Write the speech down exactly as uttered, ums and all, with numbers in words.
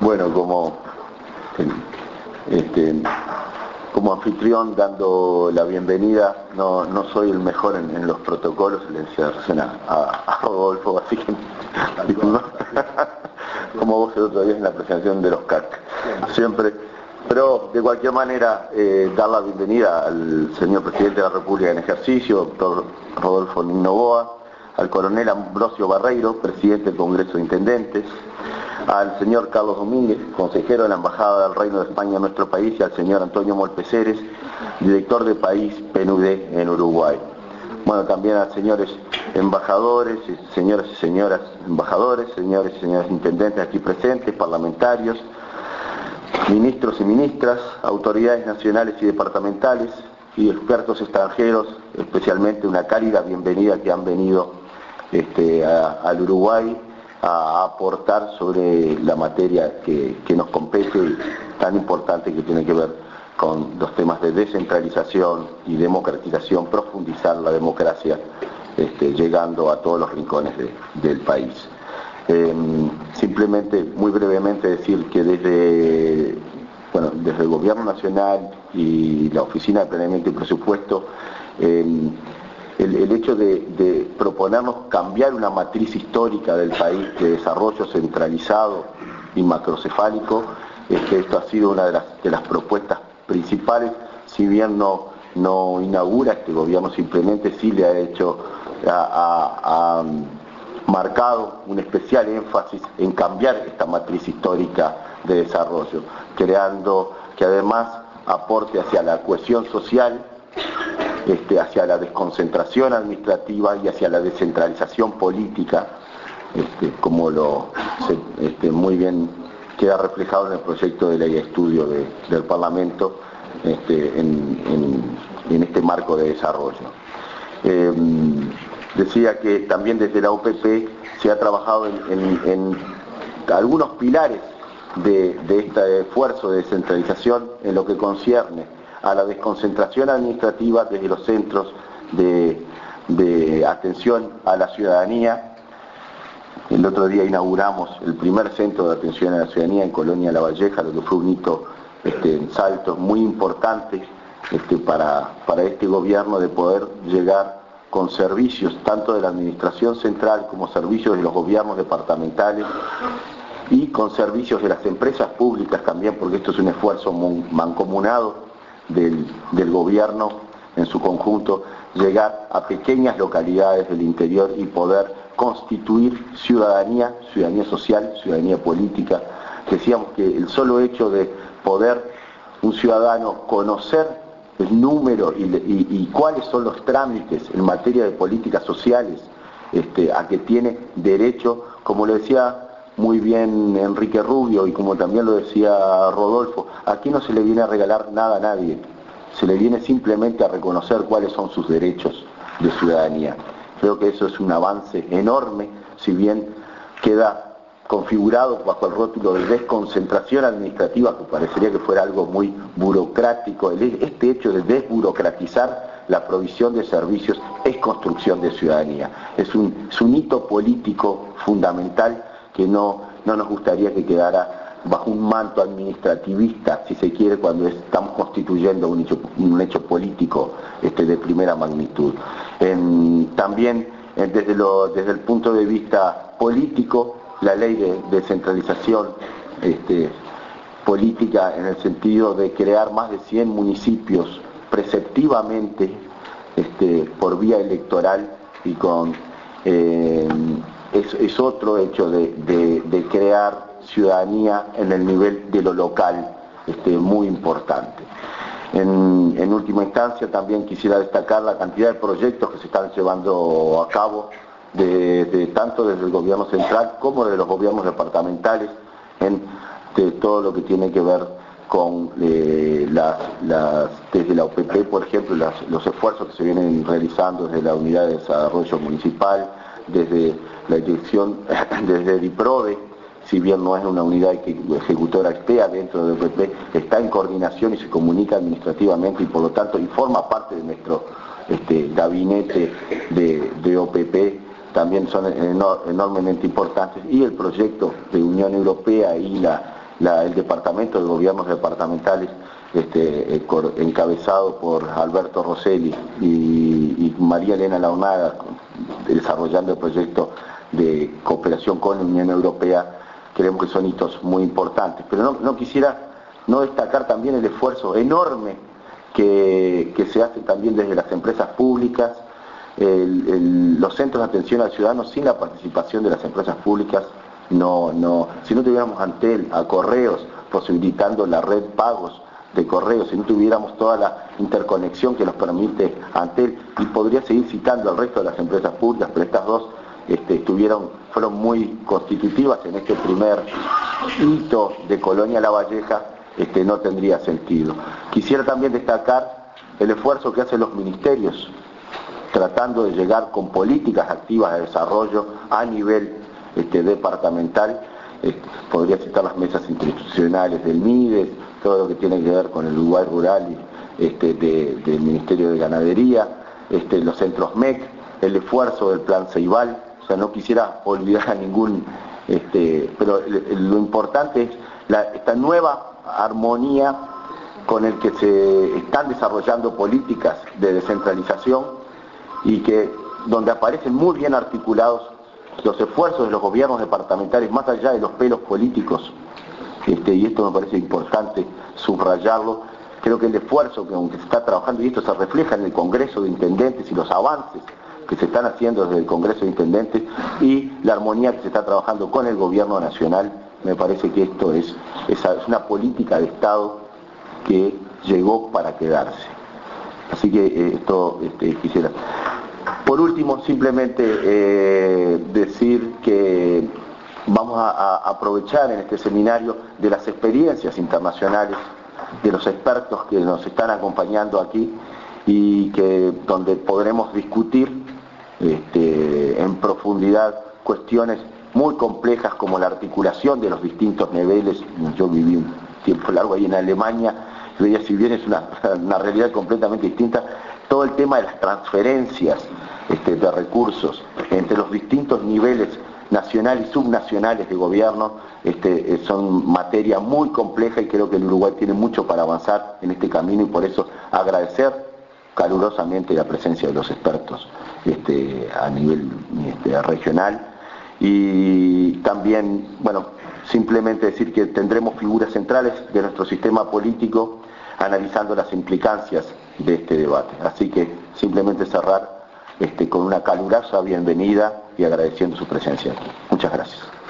Bueno, como, este, como anfitrión, dando la bienvenida, no, no soy el mejor en, en los protocolos, le decía recién a, a, a Rodolfo, así que disculpa, como vos el otro día en la presentación de los C A C, siempre. Pero de cualquier manera, eh, dar la bienvenida al señor Presidente de la República en ejercicio, doctor Rodolfo Noboa, al coronel Ambrosio Barreiro, Presidente del Congreso de Intendentes, al señor Carlos Domínguez, consejero de la Embajada del Reino de España en nuestro país, y al señor Antonio Molpeceres, director de país P N U D en Uruguay. Bueno, también a señores embajadores, señoras y señoras embajadores, señores y señoras intendentes aquí presentes, parlamentarios, ministros y ministras, autoridades nacionales y departamentales y expertos extranjeros, especialmente una cálida bienvenida que han venido este, a, al Uruguay a aportar sobre la materia que, que nos compete, tan importante que tiene que ver con los temas de descentralización y democratización, profundizar la democracia, este, llegando a todos los rincones de, del país. Eh, simplemente, muy brevemente, decir que desde, bueno, desde el Gobierno Nacional y la Oficina de Planeamiento y Presupuesto, eh, el, el hecho de, de proponernos cambiar una matriz histórica del país de desarrollo centralizado y macrocefálico, es que esto ha sido una de las, de las propuestas principales, si bien no, no inaugura este gobierno, simplemente sí le ha hecho a, a, a marcado un especial énfasis en cambiar esta matriz histórica de desarrollo, creando que además aporte hacia la cohesión social, este, hacia la desconcentración administrativa y hacia la descentralización política, este, como lo se, este, muy bien queda reflejado en el proyecto de ley de estudio de, del Parlamento este, en, en, en este marco de desarrollo. Eh, Decía que también desde la O P P se ha trabajado en, en, en algunos pilares de, de este esfuerzo de descentralización en lo que concierne a la desconcentración administrativa desde los centros de, de atención a la ciudadanía. El otro día inauguramos el primer centro de atención a la ciudadanía en Colonia La Valleja, lo que fue un hito este, en saltos muy importante este, para, para este gobierno de poder llegar con servicios tanto de la administración central como servicios de los gobiernos departamentales y con servicios de las empresas públicas también, porque esto es un esfuerzo mancomunado del, del gobierno en su conjunto, llegar a pequeñas localidades del interior y poder constituir ciudadanía, ciudadanía social, ciudadanía política. Decíamos que el solo hecho de poder un ciudadano conocer el número y, y, y cuáles son los trámites en materia de políticas sociales este, a que tiene derecho, como lo decía muy bien Enrique Rubio y como también lo decía Rodolfo, aquí no se le viene a regalar nada a nadie, se le viene simplemente a reconocer cuáles son sus derechos de ciudadanía. Creo que eso es un avance enorme, si bien queda configurado bajo el rótulo de desconcentración administrativa, que parecería que fuera algo muy burocrático. Este hecho de desburocratizar la provisión de servicios es construcción de ciudadanía. Es un, es un hito político fundamental que no, no nos gustaría que quedara bajo un manto administrativista, si se quiere, cuando estamos constituyendo un hecho, un hecho político este, de primera magnitud. En, también en, desde, lo, desde el punto de vista político, la ley de descentralización este, política en el sentido de crear más de cien municipios preceptivamente este, por vía electoral y con eh, es, es otro hecho de, de, de crear ciudadanía en el nivel de lo local este, muy importante. En, en última instancia también quisiera destacar la cantidad de proyectos que se están llevando a cabo De, de, tanto desde el gobierno central como de los gobiernos departamentales en de todo lo que tiene que ver con eh, las, las, desde la O P P, por ejemplo, las, los esfuerzos que se vienen realizando desde la Unidad de Desarrollo Municipal, desde la dirección, desde DIPRODE, si bien no es una unidad ejecutora que esté dentro de O P P, está en coordinación y se comunica administrativamente y por lo tanto y forma parte de nuestro este, gabinete de, de O P P, también son enor enormemente importantes, y el proyecto de Unión Europea y la la, el departamento de gobiernos departamentales este, eh, encabezado por Alberto Rosselli y, y María Elena Launaga, desarrollando el proyecto de cooperación con la Unión Europea, creemos que son hitos muy importantes. Pero no, no quisiera no destacar también el esfuerzo enorme que, que se hace también desde las empresas públicas, el, el, los centros de atención al ciudadano sin la participación de las empresas públicas. No, no, si no tuviéramos Antel, a Correos, posibilitando la red pagos de Correos, si no tuviéramos toda la interconexión que nos permite Antel, y podría seguir citando al resto de las empresas públicas, pero estas dos este, estuvieron, fueron muy constitutivas en este primer hito de Colonia La Valleja, este, no tendría sentido. Quisiera también destacar el esfuerzo que hacen los ministerios, tratando de llegar con políticas activas de desarrollo a nivel Este, departamental. Eh, podría citar las mesas institucionales del MIDES, todo lo que tiene que ver con el Uruguay rural y, este, de, del Ministerio de Ganadería, este, los centros M E C, el esfuerzo del plan Ceibal. O sea, no quisiera olvidar a ningún, este, pero lo importante es la, esta nueva armonía con el que se están desarrollando políticas de descentralización y que donde aparecen muy bien articulados los esfuerzos de los gobiernos departamentales, más allá de los pelos políticos, este, y esto me parece importante subrayarlo. Creo que el esfuerzo que aunque se está trabajando, y esto se refleja en el Congreso de Intendentes y los avances que se están haciendo desde el Congreso de Intendentes y la armonía que se está trabajando con el gobierno nacional, me parece que esto es, es una política de Estado que llegó para quedarse. Así que eh, esto este, quisiera. Por último, simplemente eh, decir que vamos a, a aprovechar en este seminario de las experiencias internacionales, de los expertos que nos están acompañando aquí y que donde podremos discutir este, en profundidad cuestiones muy complejas como la articulación de los distintos niveles. Yo viví un tiempo largo ahí en Alemania, y veía, si bien es una, una realidad completamente distinta, todo el tema de las transferencias este, de recursos entre los distintos niveles nacionales y subnacionales de gobierno este, son materia muy compleja y creo que el Uruguay tiene mucho para avanzar en este camino y por eso agradecer calurosamente la presencia de los expertos este, a nivel este, regional y también, bueno, simplemente decir que tendremos figuras centrales de nuestro sistema político analizando las implicancias de este debate. Así que simplemente cerrar este, con una calurosa bienvenida y agradeciendo su presencia aquí. Muchas gracias.